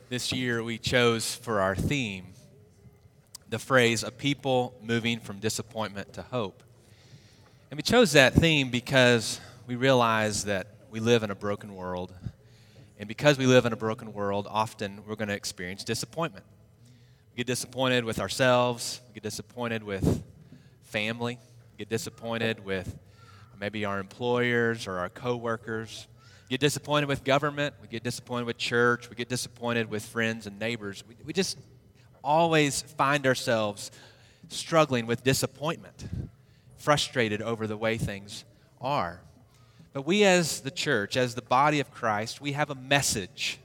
This year we chose for our theme the phrase, a people moving from disappointment to hope. And we chose that theme because we realize that we live in a broken world. And because we live in a broken world, often we're going to experience disappointment. We get disappointed with ourselves, we get disappointed with family, we get disappointed with maybe our employers or our coworkers. We get disappointed with government, we get disappointed with church, we get disappointed with friends and neighbors. We just always find ourselves struggling with disappointment, frustrated over the way things are. But we as the church, as the body of Christ, we have a message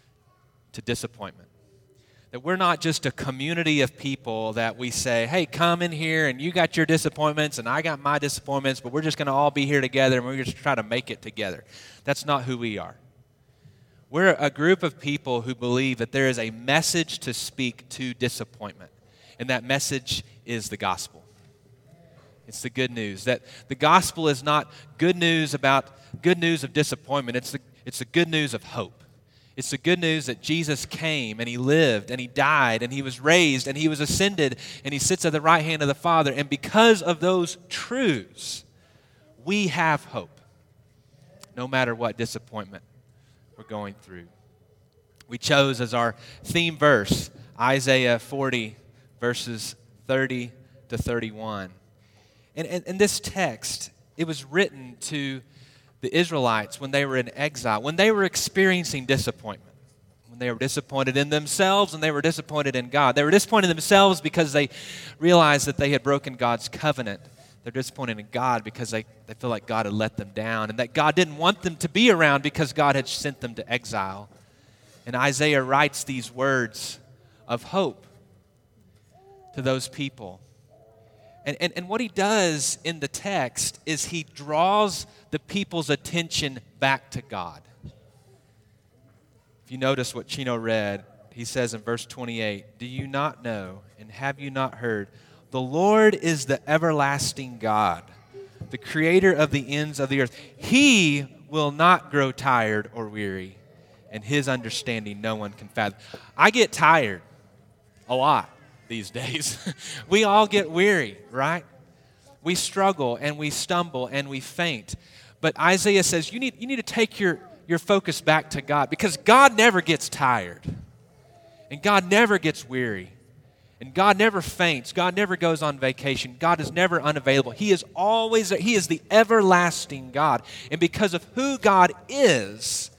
to disappointment. That we're not just a community of people that we say, hey, come in here and you got your disappointments and I got my disappointments, but we're just going to all be here together and we're just try to make it together. That's not who we are. We're a group of people who believe that there is a message to speak to disappointment, and that message is the gospel. It's the good news. That the gospel is not good news of disappointment. It's the good news of hope. It's the good news that Jesus came and he lived and he died and he was raised and he was ascended and he sits at the right hand of the Father. And because of those truths, we have hope, no matter what disappointment we're going through. We chose as our theme verse Isaiah 40, verses 30 to 31. And this text, it was written to the Israelites when they were in exile, when they were experiencing disappointment, when they were disappointed in themselves and they were disappointed in God. They were disappointed in themselves because they realized that they had broken God's covenant. They're disappointed in God because they feel like God had let them down and that God didn't want them to be around because God had sent them to exile. And Isaiah writes these words of hope to those people. And what he does in the text is he draws the people's attention back to God. If you notice what Chino read, he says in verse 28, "Do you not know and have you not heard? The Lord is the everlasting God, the creator of the ends of the earth. He will not grow tired or weary, and his understanding no one can fathom." I get tired a lot these days. We all get weary, right? We struggle and we stumble and we faint. But Isaiah says you need to take your focus back to God, because God never gets tired and God never gets weary and God never faints. God never goes on vacation. God is never unavailable. He is always there. He is the everlasting God. And because of who God is,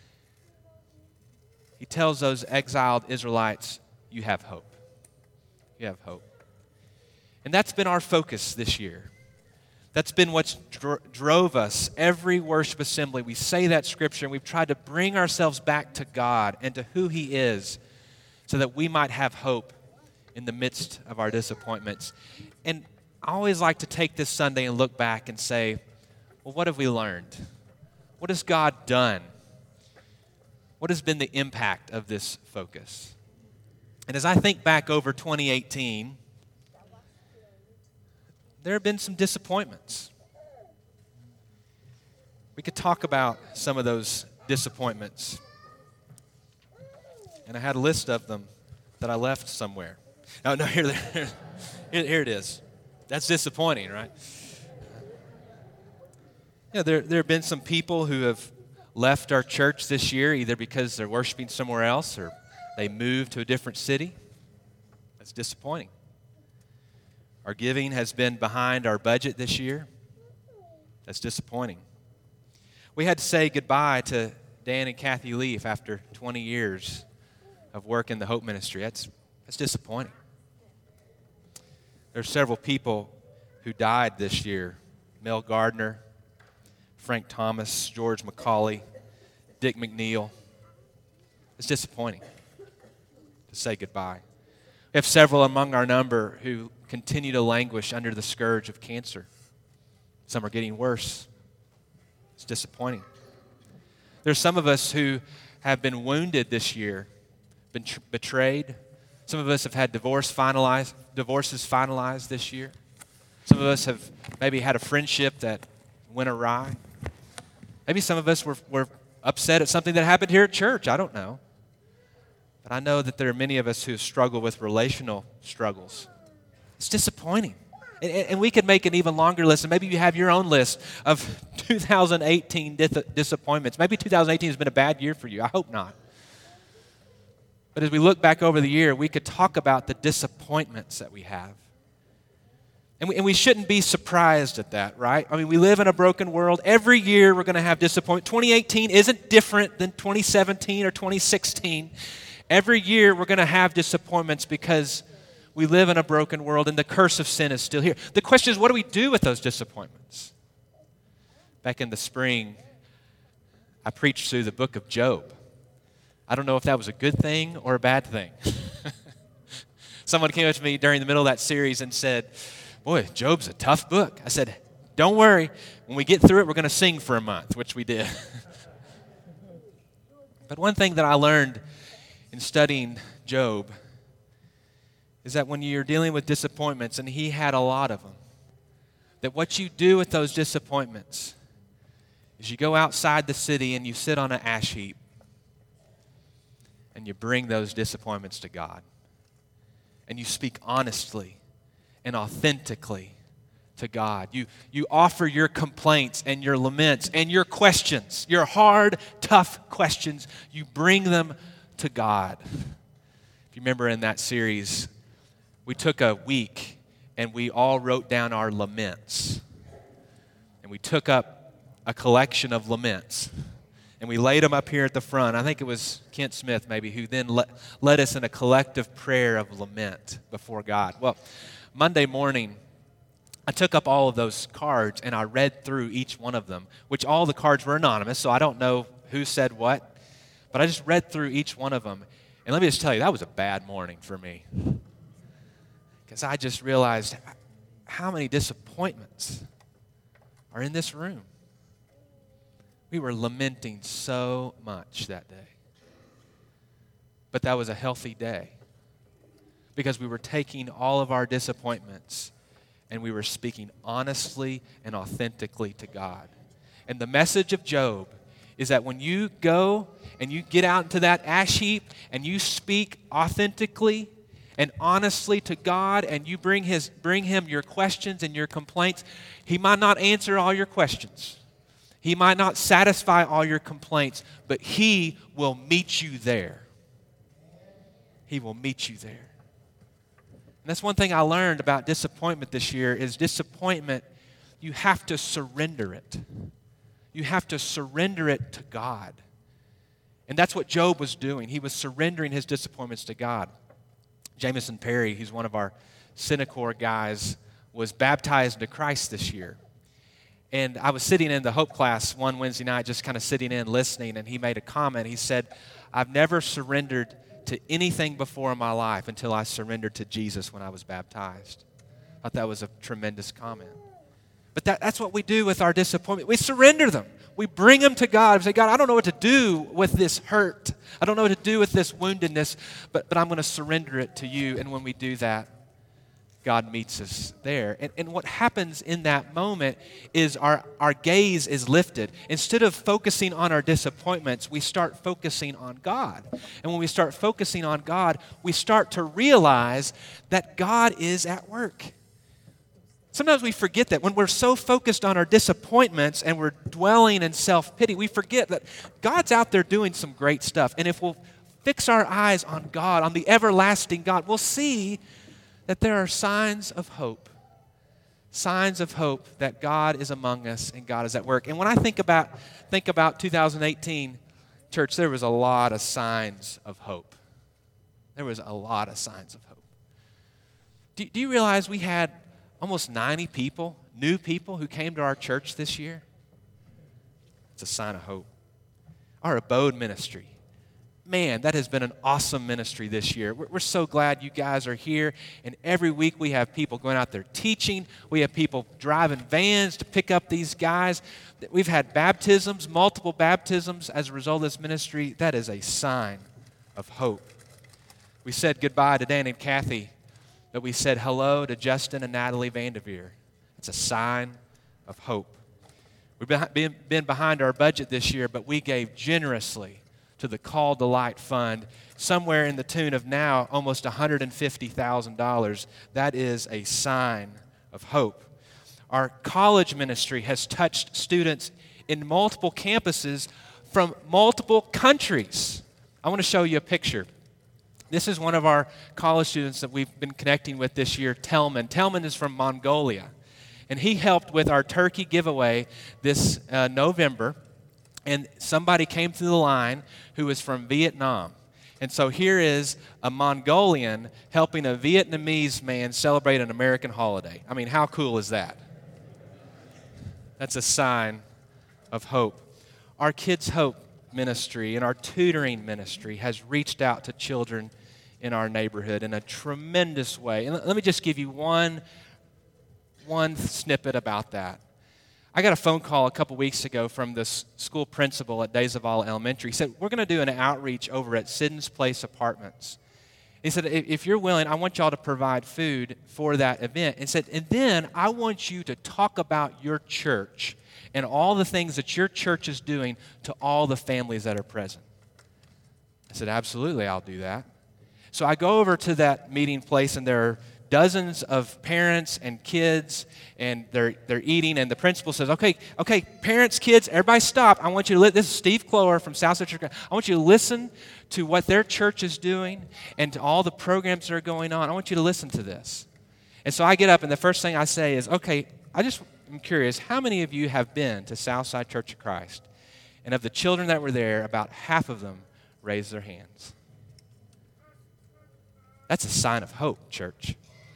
he tells those exiled Israelites, you have hope. You have hope. And that's been our focus this year. That's been what drove us every worship assembly. We say that scripture and we've tried to bring ourselves back to God and to who he is so that we might have hope in the midst of our disappointments. And I always like to take this Sunday and look back and say, well, what have we learned? What has God done? What has been the impact of this focus? And as I think back over 2018, there have been some disappointments. We could talk about some of those disappointments. And I had a list of them that I left somewhere. No, here it is. That's disappointing, right? There have been some people who have left our church this year either because they're worshiping somewhere else or they moved to a different city. That's disappointing. Our giving has been behind our budget this year. That's disappointing. We had to say goodbye to Dan and Kathy Leaf after 20 years of work in the Hope Ministry. That's disappointing. There are several people who died this year. Mel Gardner, Frank Thomas, George McCauley, Dick McNeil. It's disappointing to say goodbye. We have several among our number who continue to languish under the scourge of cancer. Some are getting worse. It's disappointing. There's some of us who have been wounded this year, been betrayed. Some of us have had divorces finalized this year. Some of us have maybe had a friendship that went awry. Maybe some of us were upset at something that happened here at church. I don't know. But I know that there are many of us who struggle with relational struggles. It's disappointing. And we could make an even longer list, and maybe you have your own list of 2018 disappointments. Maybe 2018 has been a bad year for you. I hope not. But as we look back over the year, we could talk about the disappointments that we have. And we shouldn't be surprised at that, right? I mean, we live in a broken world. Every year we're going to have disappointment. 2018 isn't different than 2017 or 2016. Every year we're going to have disappointments because we live in a broken world and the curse of sin is still here. The question is, what do we do with those disappointments? Back in the spring, I preached through the book of Job. I don't know if that was a good thing or a bad thing. Someone came up to me during the middle of that series and said, boy, Job's a tough book. I said, don't worry. When we get through it, we're going to sing for a month, which we did. But one thing that I learned in studying Job is that when you're dealing with disappointments, and he had a lot of them, that what you do with those disappointments is you go outside the city and you sit on an ash heap and you bring those disappointments to God. And you speak honestly and authentically to God. You offer your complaints and your laments and your questions, your hard, tough questions. You bring them to God. If you remember in that series, we took a week and we all wrote down our laments. And we took up a collection of laments. And we laid them up here at the front. I think it was Kent Smith maybe who then led us in a collective prayer of lament before God. Well, Monday morning, I took up all of those cards and I read through each one of them, which all the cards were anonymous, so I don't know who said what. But I just read through each one of them. And let me just tell you, that was a bad morning for me. Because I just realized how many disappointments are in this room. We were lamenting so much that day. But that was a healthy day. Because we were taking all of our disappointments and we were speaking honestly and authentically to God. And the message of Job is that when you go and you get out into that ash heap and you speak authentically and honestly to God and you bring him your questions and your complaints, he might not answer all your questions. He might not satisfy all your complaints, but he will meet you there. He will meet you there. And that's one thing I learned about disappointment this year is disappointment, you have to surrender it. You have to surrender it to God. And that's what Job was doing. He was surrendering his disappointments to God. Jameson Perry, who's one of our Synacor guys, was baptized into Christ this year. And I was sitting in the Hope class one Wednesday night, just kind of sitting in, listening, and he made a comment. He said, I've never surrendered to anything before in my life until I surrendered to Jesus when I was baptized. I thought that was a tremendous comment. But that's what we do with our disappointment. We surrender them. We bring them to God and say, God, I don't know what to do with this hurt. I don't know what to do with this woundedness, but I'm going to surrender it to you. And when we do that, God meets us there. And what happens in that moment is our gaze is lifted. Instead of focusing on our disappointments, we start focusing on God. And when we start focusing on God, we start to realize that God is at work. Sometimes we forget that. When we're so focused on our disappointments and we're dwelling in self-pity, we forget that God's out there doing some great stuff. And if we'll fix our eyes on God, on the everlasting God, we'll see that there are signs of hope that God is among us and God is at work. And when I think about 2018, church, there was a lot of signs of hope. There was a lot of signs of hope. Do you realize we had almost 90 people, new people, who came to our church this year? It's a sign of hope. Our abode ministry. Man, that has been an awesome ministry this year. We're so glad you guys are here. And every week we have people going out there teaching. We have people driving vans to pick up these guys. We've had baptisms, multiple baptisms as a result of this ministry. That is a sign of hope. We said goodbye to Dan and Kathy, but we said hello to Justin and Natalie Vanderveer. It's a sign of hope. We've been behind our budget this year, but we gave generously to the Call to Light Fund, somewhere in the tune of now almost $150,000. That is a sign of hope. Our college ministry has touched students in multiple campuses from multiple countries. I want to show you a picture. This is one of our college students that we've been connecting with this year, Telman. Telman is from Mongolia, and he helped with our turkey giveaway this November, and somebody came through the line who was from Vietnam. And so here is a Mongolian helping a Vietnamese man celebrate an American holiday. I mean, how cool is that? That's a sign of hope. Our Kids Hope ministry and our tutoring ministry has reached out to children in our neighborhood in a tremendous way. And let me just give you one snippet about that. I got a phone call a couple weeks ago from the school principal at De Zavala Elementary. He said, we're going to do an outreach over at Siddons Place Apartments. He said, if you're willing, I want y'all to provide food for that event. And said, and then I want you to talk about your church and all the things that your church is doing to all the families that are present. I said, absolutely, I'll do that. So I go over to that meeting place, and there are dozens of parents and kids, and they're eating, and the principal says, okay, parents, kids, everybody stop. I want you to this is Steve Clower from South Central. I want you to listen to what their church is doing and to all the programs that are going on. I want you to listen to this. And so I get up, and the first thing I say is, okay, I'm curious, how many of you have been to Southside Church of Christ? And of the children that were there, about half of them raised their hands. That's a sign of hope, church.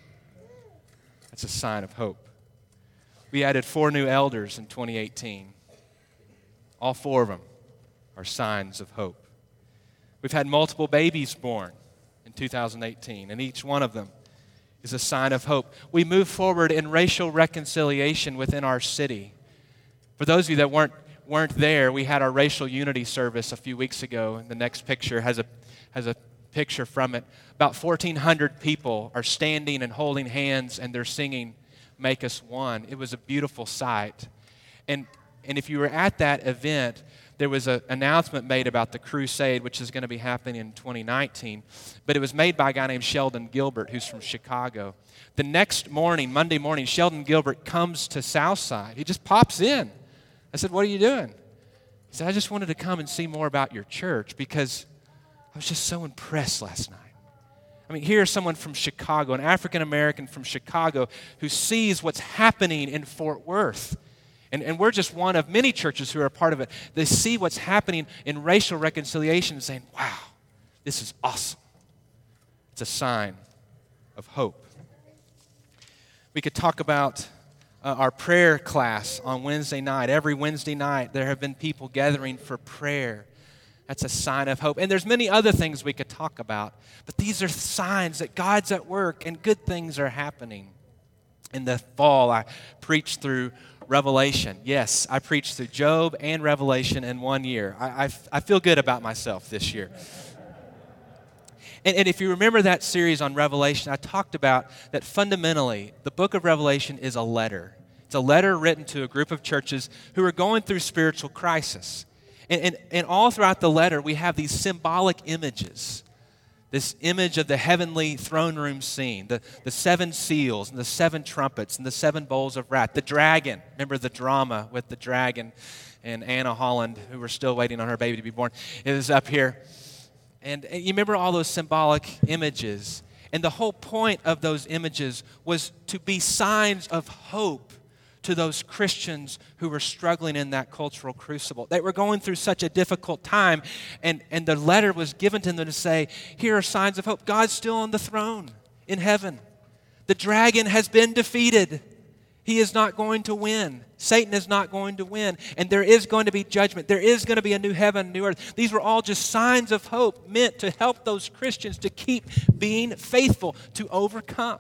That's a sign of hope. We added 4 new elders in 2018. All 4 of them are signs of hope. We've had multiple babies born in 2018, and each one of them is a sign of hope. We move forward in racial reconciliation within our city. For those of you that weren't there, we had our racial unity service a few weeks ago, and the next picture has a picture from it. About 1,400 people are standing and holding hands, and they're singing Make Us One. It was a beautiful sight. And if you were at that event, there was an announcement made about the crusade, which is going to be happening in 2019. But it was made by a guy named Sheldon Gilbert, who's from Chicago. The next morning, Monday morning, Sheldon Gilbert comes to Southside. He just pops in. I said, what are you doing? He said, I just wanted to come and see more about your church because I was just so impressed last night. I mean, here's someone from Chicago, an African-American from Chicago, who sees what's happening in Fort Worth. And we're just one of many churches who are a part of it. They see what's happening in racial reconciliation and saying, wow, this is awesome. It's a sign of hope. We could talk about our prayer class on Wednesday night. Every Wednesday night, there have been people gathering for prayer. That's a sign of hope. And there's many other things we could talk about. But these are signs that God's at work and good things are happening. In the fall, I preached through Revelation. Yes, I preached through Job and Revelation in 1 year. I feel good about myself this year. And if you remember that series on Revelation, I talked about that fundamentally, the book of Revelation is a letter. It's a letter written to a group of churches who are going through spiritual crisis. And all throughout the letter, we have these symbolic images. This image of the heavenly throne room scene, the 7 seals and the 7 trumpets and the 7 bowls of wrath, the dragon. Remember the drama with the dragon and Anna Holland, who were still waiting on her baby to be born. It was up here. And you remember all those symbolic images. And the whole point of those images was to be signs of hope to those Christians who were struggling in that cultural crucible. They were going through such a difficult time, and the letter was given to them to say, here are signs of hope. God's still on the throne in heaven. The dragon has been defeated. He is not going to win. Satan is not going to win. And there is going to be judgment. There is going to be a new heaven, new earth. These were all just signs of hope meant to help those Christians to keep being faithful, to overcome.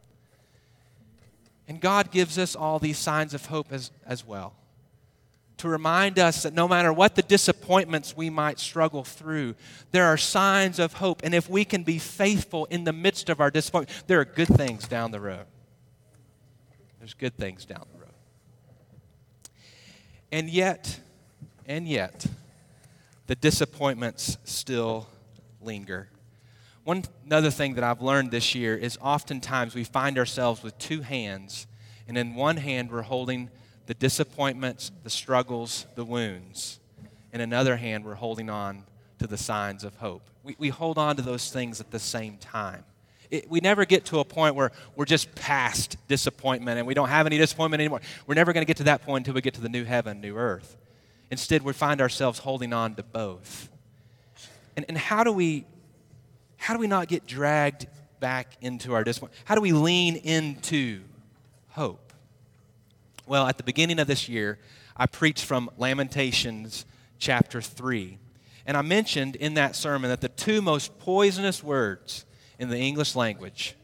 And God gives us all these signs of hope as well, to remind us that no matter what the disappointments we might struggle through, there are signs of hope. And if we can be faithful in the midst of our disappointment, there are good things down the road. There's good things down the road. And yet, the disappointments still linger. Another thing that I've learned this year is oftentimes we find ourselves with two hands, and in one hand we're holding the disappointments, the struggles, the wounds. In another hand we're holding on to the signs of hope. We hold on to those things at the same time. We never get to a point where we're just past disappointment and we don't have any disappointment anymore. We're never going to get to that point until we get to the new heaven, new earth. Instead, we find ourselves holding on to both. And how do we not get dragged back into our disappointment? How do we lean into hope? Well, at the beginning of this year, I preached from Lamentations chapter 3. And I mentioned in that sermon that the two most poisonous words in the English language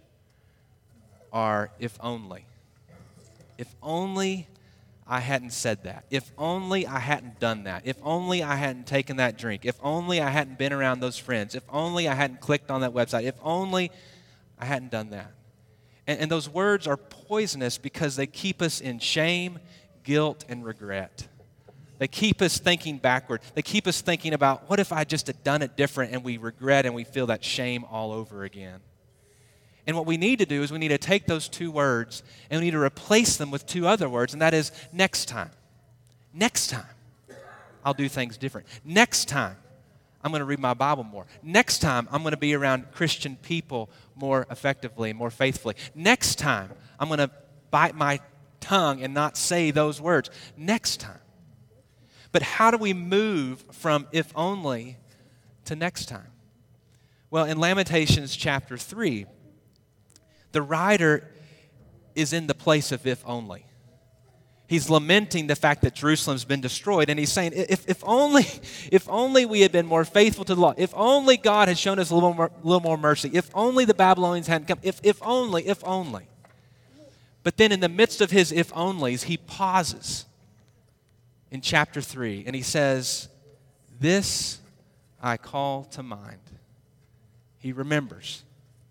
are if only. If only I hadn't said that. If only I hadn't done that. If only I hadn't taken that drink. If only I hadn't been around those friends. If only I hadn't clicked on that website. If only I hadn't done that. And those words are poisonous because they keep us in shame, guilt, and regret. They keep us thinking backward. They keep us thinking about, what if I just had done it different, and we regret and we feel that shame all over again. And what we need to do is we need to take those two words and we need to replace them with two other words, and that is next time. Next time, I'll do things different. Next time, I'm going to read my Bible more. Next time, I'm going to be around Christian people more effectively, more faithfully. Next time, I'm going to bite my tongue and not say those words. Next time. But how do we move from if only to next time? Well, in Lamentations chapter 3, the writer is in the place of if only. He's lamenting the fact that Jerusalem's been destroyed, and he's saying, if only we had been more faithful to the law, if only God had shown us a little more mercy, if only the Babylonians hadn't come, if only. But then in the midst of his if onlys, he pauses in chapter 3, and he says, this I call to mind. He remembers.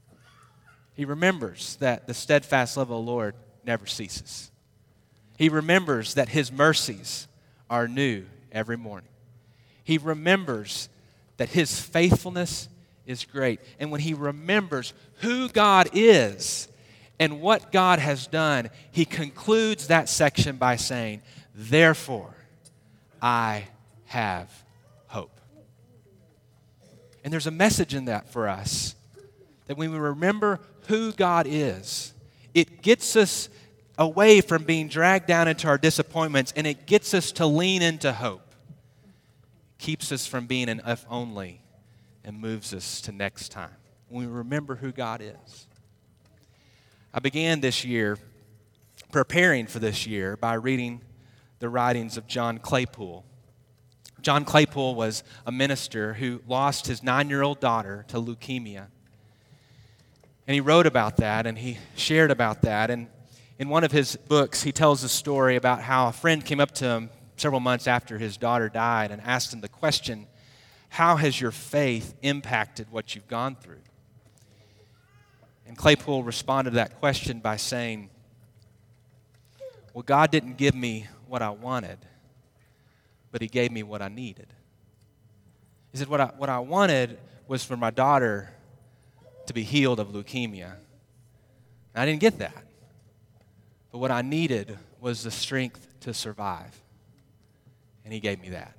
He remembers that the steadfast love of the Lord never ceases. He remembers that his mercies are new every morning. He remembers that his faithfulness is great. And when he remembers who God is and what God has done, he concludes that section by saying, therefore, I have hope. And there's a message in that for us, that when we remember who God is, it gets us away from being dragged down into our disappointments, and it gets us to lean into hope. It keeps us from being an if only and moves us to next time, when we remember who God is. I began this year, preparing for this year, by reading the writings of John Claypool. John Claypool was a minister who lost his 9-year-old daughter to leukemia. And he wrote about that, and he shared about that. And in one of his books, he tells a story about how a friend came up to him several months after his daughter died and asked him the question, how has your faith impacted what you've gone through? And Claypool responded to that question by saying, well, God didn't give me what I wanted, but he gave me what I needed. He said, what I wanted was for my daughter to be healed of leukemia. And I didn't get that. But what I needed was the strength to survive. And he gave me that.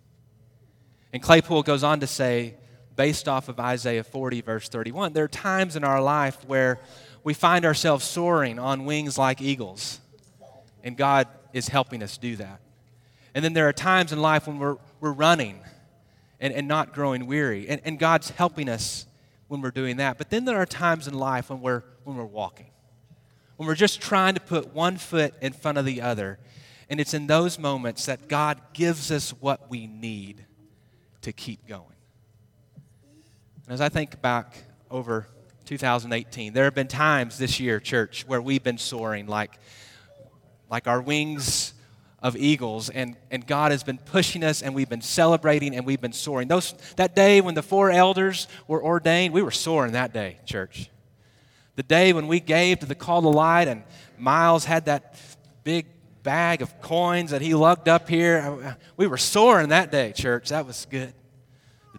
And Claypool goes on to say, based off of Isaiah 40, verse 31, there are times in our life where we find ourselves soaring on wings like eagles. And God is helping us do that. And then there are times in life when we're running and not growing weary. And God's helping us when we're doing that. But then there are times in life when we're walking. When we're just trying to put one foot in front of the other. And it's in those moments that God gives us what we need to keep going. And as I think back over 2018, there have been times this year, church, where we've been soaring like our wings of eagles, and God has been pushing us, and we've been celebrating, and we've been soaring. That day when the 4 elders were ordained, we were soaring that day, church. The day when we gave to the Call to Light, and Miles had that big bag of coins that he lugged up here, we were soaring that day, church. That was good.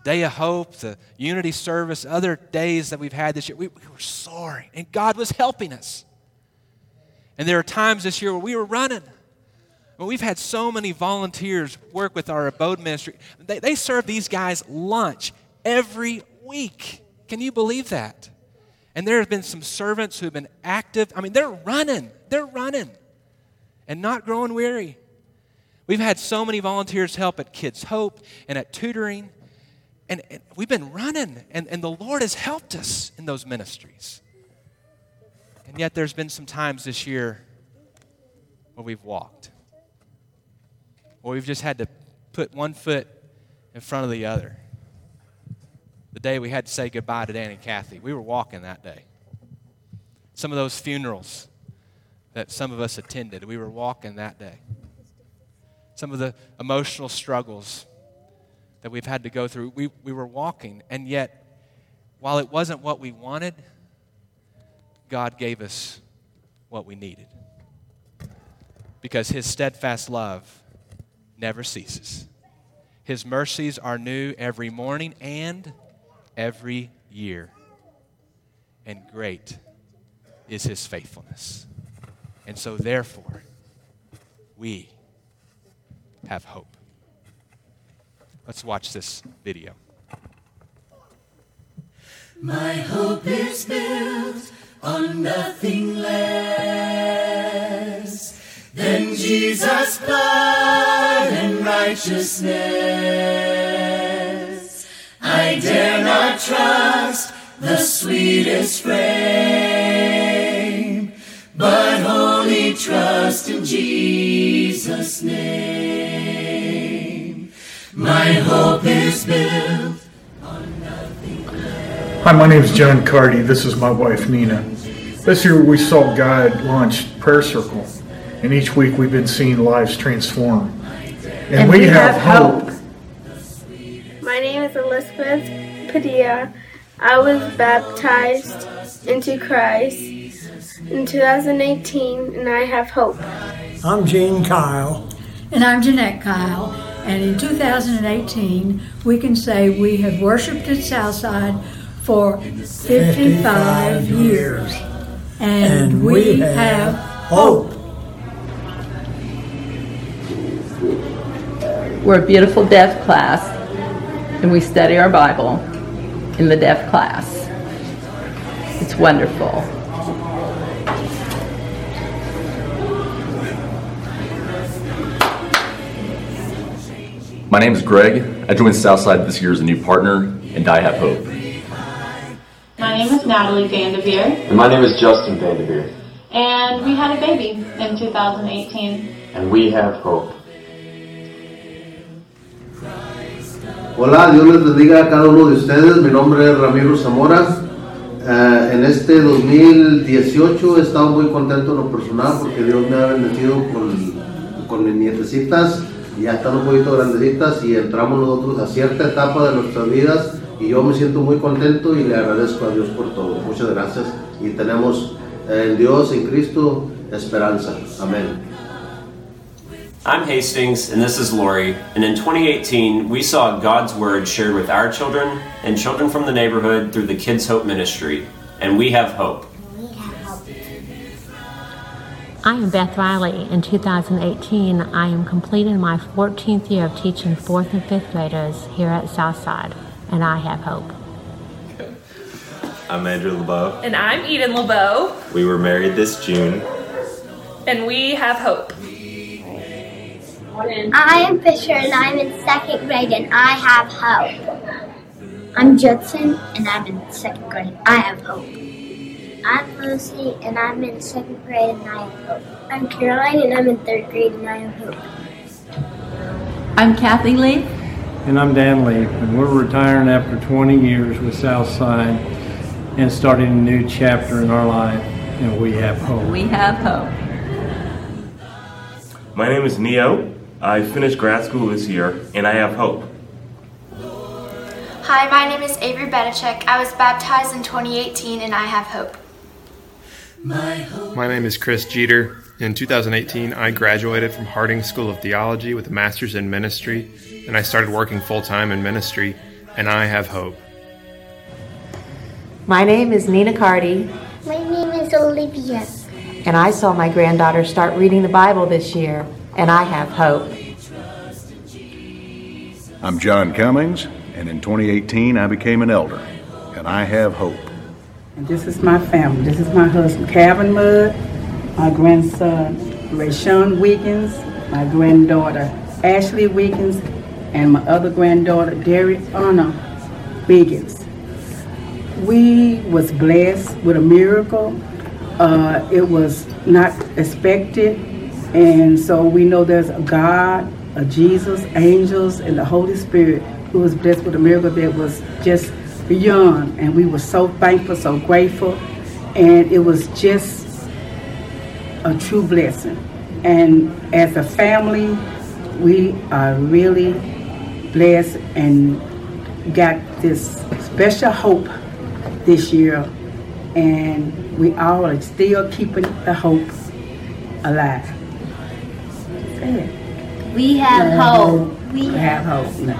Day of Hope, the Unity service, other days that we've had this year, we were soaring, and God was helping us. And there are times this year where we were running. Well, we've had so many volunteers work with our abode ministry. They serve these guys lunch every week. Can you believe that? And there have been some servants who have been active. I mean, they're running and not growing weary. We've had so many volunteers help at Kids Hope and at tutoring. And we've been running, and the Lord has helped us in those ministries. And yet there's been some times this year where we've walked, where we've just had to put one foot in front of the other. The day we had to say goodbye to Dan and Kathy, we were walking that day. Some of those funerals that some of us attended, we were walking that day. Some of the emotional struggles that we've had to go through, we were walking. And yet, while it wasn't what we wanted, God gave us what we needed. Because His steadfast love never ceases. His mercies are new every morning and every year. And great is His faithfulness. And so therefore, we have hope. Let's watch this video. My hope is built on nothing less than Jesus' blood and righteousness. I dare not trust the sweetest frame, but wholly trust in Jesus' name. My hope is built on nothing less. Hi, my name is John Cardy. This is my wife, Nina. This year we saw God launch Prayer Circle, and each week we've been seeing lives transform. And we have hope. My name is Elizabeth Padilla. I was baptized into Christ in 2018, and I have hope. I'm Gene Kyle. And I'm Jeanette Kyle. And in 2018, we can say we have worshiped at Southside for 55 years. And we have hope. We're a beautiful deaf class, and we study our Bible in the deaf class. It's wonderful. My name is Greg. I joined Southside this year as a new partner, and I have hope. My name is Natalie Vanderveer. And my name is Justin Vanderveer. And we had a baby in 2018. And we have hope. Hola, Dios les bendiga a cada uno de ustedes. Mi nombre es Ramiro Zamora. En este 2018 he estado muy contento en lo personal porque Dios me ha bendecido con mis nietecitas. Ya están un poquito grandecitas y entramos nosotros a cierta etapa de nuestras vidas y yo me siento muy contento y le agradezco a Dios por todo. Muchas gracias y tenemos en Dios, en Cristo, esperanza. Amén. I'm Hastings and this is Lori, and in 2018 we saw God's Word shared with our children and children from the neighborhood through the Kids Hope Ministry, and we have hope. I am Beth Riley. In 2018, I am completing my 14th year of teaching 4th and 5th graders here at Southside, and I have hope. Okay. I'm Andrew LeBeau. And I'm Eden LeBeau. We were married this June. And we have hope. I am Fisher, and I'm in 2nd grade, and I have hope. I'm Judson, and I'm in 2nd grade. I have hope. I'm Lucy, and I'm in 2nd grade, and I have hope. I'm Caroline, and I'm in 3rd grade, and I have hope. I'm Kathy Lee. And I'm Dan Lee, and we're retiring after 20 years with Southside and starting a new chapter in our life, and we have hope. We have hope. My name is Neo. I finished grad school this year, and I have hope. Hi, my name is Avery Bedichek. I was baptized in 2018, and I have hope. My name is Chris Jeter. In 2018, I graduated from Harding School of Theology with a master's in ministry, and I started working full-time in ministry. and I have hope. My name is Nina Cardy. My name is Olivia. And I saw my granddaughter start reading the Bible this year, and I have hope. I'm John Cummings, and in 2018 I became an elder, and I have hope. And this is my family. This is my husband, Calvin Mudd, my grandson, Rayshawn Wiggins, my granddaughter, Ashley Wiggins, and my other granddaughter, Dariana Wiggins. We was blessed with a miracle. It was not expected, and so we know there's a God, a Jesus, angels, and the Holy Spirit who was blessed with a miracle that was just beyond, and we were so thankful, so grateful, and it was just a true blessing. And as a family, we are really blessed and got this special hope this year, and we all are still keeping the hope alive. We have hope. We have hope.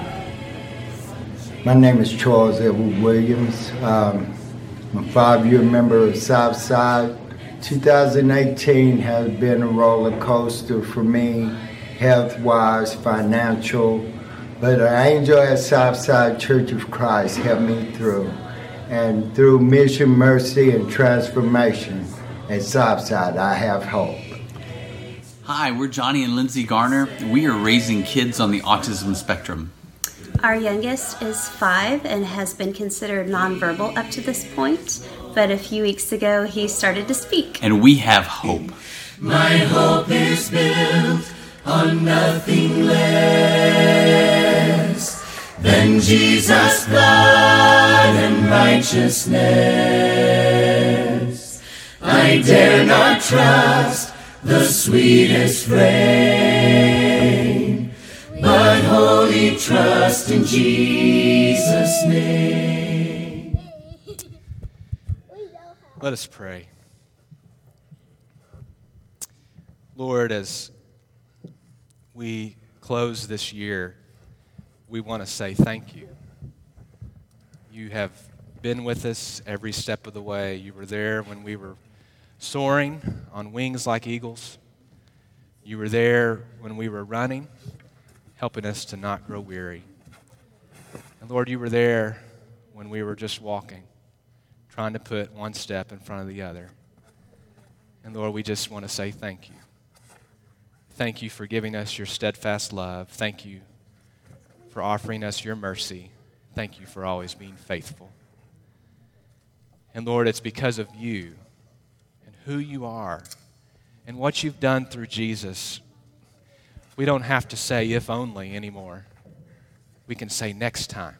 My name is Charles Edward Williams. I'm a 5-year member of Southside. 2018 has been a roller coaster for me, health-wise, financial, but an angel at Southside Church of Christ helped me through. And through mission, mercy, and transformation at Southside, I have hope. Hi, we're Johnny and Lindsay Garner. We are raising kids on the autism spectrum. Our youngest is 5 and has been considered nonverbal up to this point, but a few weeks ago he started to speak. And we have hope. My hope is built on nothing less than Jesus' blood and righteousness. I dare not trust the sweetest frame, but wholly trust in Jesus' name. Let us pray. Lord, as we close this year, we want to say thank you. You have been with us every step of the way. You were there when we were soaring on wings like eagles. You were there when we were running, helping us to not grow weary. And Lord, you were there when we were just walking, trying to put one step in front of the other. And Lord, we just want to say thank you. Thank you for giving us your steadfast love. Thank you for offering us your mercy. Thank you for always being faithful. And Lord, it's because of you and who you are and what you've done through Jesus. We don't have to say if only anymore. We can say next time.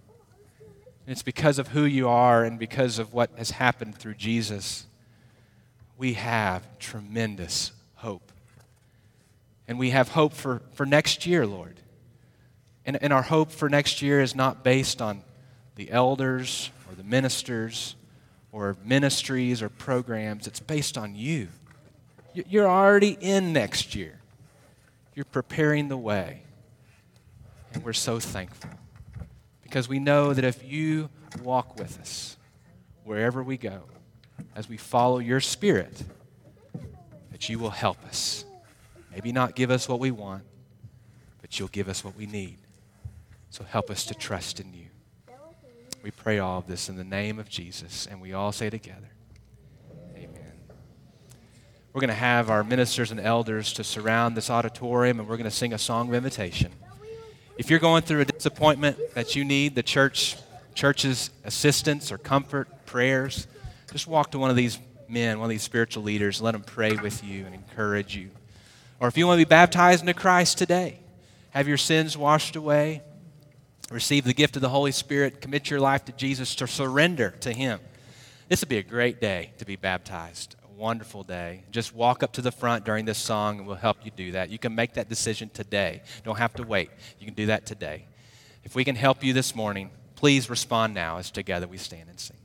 And it's because of who you are and because of what has happened through Jesus, we have tremendous hope. And we have hope for next year, Lord. And our hope for next year is not based on the elders or the ministers or ministries or programs. It's based on you. You're already in next year. You're preparing the way. And we're so thankful. Because we know that if you walk with us wherever we go, as we follow your Spirit, that you will help us. Maybe not give us what we want, but you'll give us what we need. So help us to trust in you. We pray all of this in the name of Jesus, and we all say together, amen. We're going to have our ministers and elders to surround this auditorium, and we're going to sing a song of invitation. If you're going through a disappointment that you need the church's assistance or comfort, prayers, just walk to one of these men, one of these spiritual leaders, and let them pray with you and encourage you. Or if you want to be baptized into Christ today, have your sins washed away, receive the gift of the Holy Spirit, commit your life to Jesus, to surrender to Him. This would be a great day to be baptized, a wonderful day. Just walk up to the front during this song and we'll help you do that. You can make that decision today. Don't have to wait. You can do that today. If we can help you this morning, please respond now as together we stand and sing.